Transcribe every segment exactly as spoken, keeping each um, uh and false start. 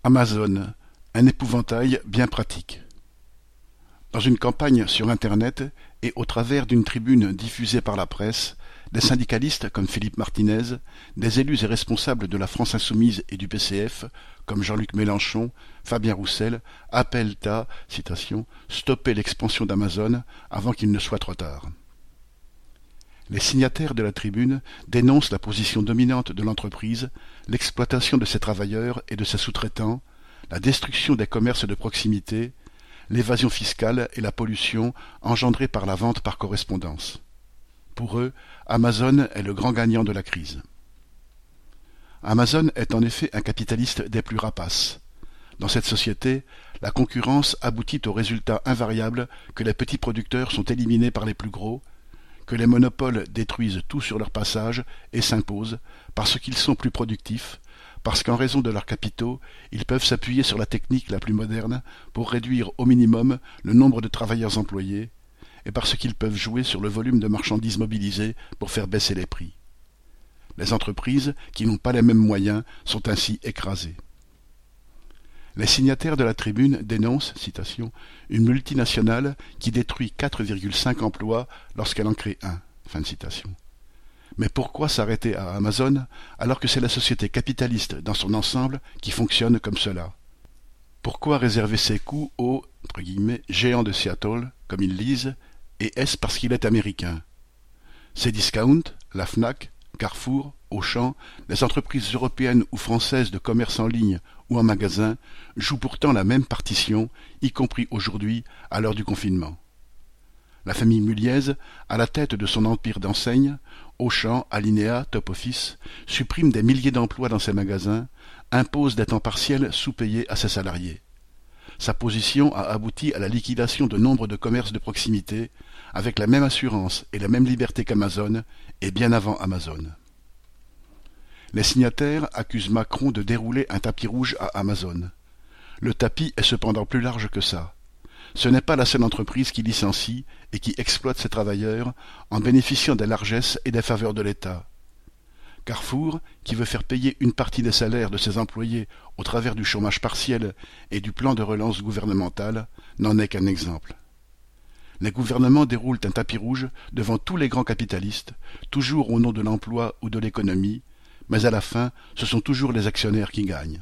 Amazon, un épouvantail bien pratique. Dans une campagne sur Internet et au travers d'une tribune diffusée par la presse, des syndicalistes comme Philippe Martinez, des élus et responsables de la France Insoumise et du P C F comme Jean-Luc Mélenchon, Fabien Roussel, appellent à citation, « stopper l'expansion d'Amazon avant qu'il ne soit trop tard ». Les signataires de la tribune dénoncent la position dominante de l'entreprise, l'exploitation de ses travailleurs et de ses sous-traitants, la destruction des commerces de proximité, l'évasion fiscale et la pollution engendrée par la vente par correspondance. Pour eux, Amazon est le grand gagnant de la crise. Amazon est en effet un capitaliste des plus rapaces. Dans cette société, la concurrence aboutit au résultat invariable que les petits producteurs sont éliminés par les plus gros, que les monopoles détruisent tout sur leur passage et s'imposent parce qu'ils sont plus productifs, parce qu'en raison de leurs capitaux, ils peuvent s'appuyer sur la technique la plus moderne pour réduire au minimum le nombre de travailleurs employés, et parce qu'ils peuvent jouer sur le volume de marchandises mobilisées pour faire baisser les prix. Les entreprises, qui n'ont pas les mêmes moyens, sont ainsi écrasées. Les signataires de la tribune dénoncent, citation, « une multinationale qui détruit quatre virgule cinq emplois lorsqu'elle en crée un ». Fin de citation. Mais pourquoi s'arrêter à Amazon alors que c'est la société capitaliste dans son ensemble qui fonctionne comme cela? Pourquoi réserver ses coûts aux entre guillemets, géants de Seattle, comme ils lisent, et est-ce parce qu'il est américain? Cdiscount, la Fnac, Carrefour, Auchan, les entreprises européennes ou françaises de commerce en ligne ou en magasin jouent pourtant la même partition, y compris aujourd'hui, à l'heure du confinement. La famille Muliez, à la tête de son empire d'enseignes, Auchan, Alinéa, Top Office, supprime des milliers d'emplois dans ses magasins, impose des temps partiels sous-payés à ses salariés. Sa position a abouti à la liquidation de nombre de commerces de proximité, avec la même assurance et la même liberté qu'Amazon, et bien avant Amazon. Les signataires accusent Macron de dérouler un tapis rouge à Amazon. Le tapis est cependant plus large que ça. Ce n'est pas la seule entreprise qui licencie et qui exploite ses travailleurs en bénéficiant des largesses et des faveurs de l'État. Carrefour, qui veut faire payer une partie des salaires de ses employés au travers du chômage partiel et du plan de relance gouvernemental, n'en est qu'un exemple. Les gouvernements déroulent un tapis rouge devant tous les grands capitalistes, toujours au nom de l'emploi ou de l'économie, mais à la fin, ce sont toujours les actionnaires qui gagnent.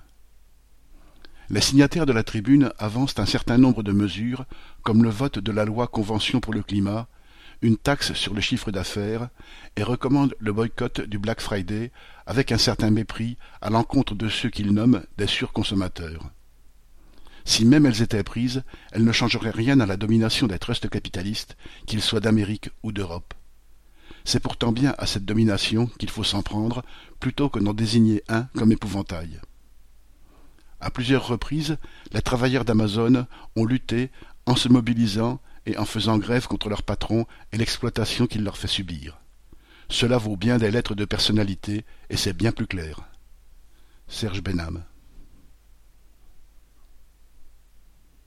Les signataires de la tribune avancent un certain nombre de mesures, comme le vote de la loi Convention pour le climat, une taxe sur le chiffre d'affaires, et recommandent le boycott du Black Friday avec un certain mépris à l'encontre de ceux qu'ils nomment des surconsommateurs. Si même elles étaient prises, elles ne changeraient rien à la domination des trusts capitalistes, qu'ils soient d'Amérique ou d'Europe. C'est pourtant bien à cette domination qu'il faut s'en prendre, plutôt que d'en désigner un comme épouvantail. À plusieurs reprises, les travailleurs d'Amazon ont lutté en se mobilisant et en faisant grève contre leur patron et l'exploitation qu'il leur fait subir. Cela vaut bien des lettres de personnalité et c'est bien plus clair. Serge Benham.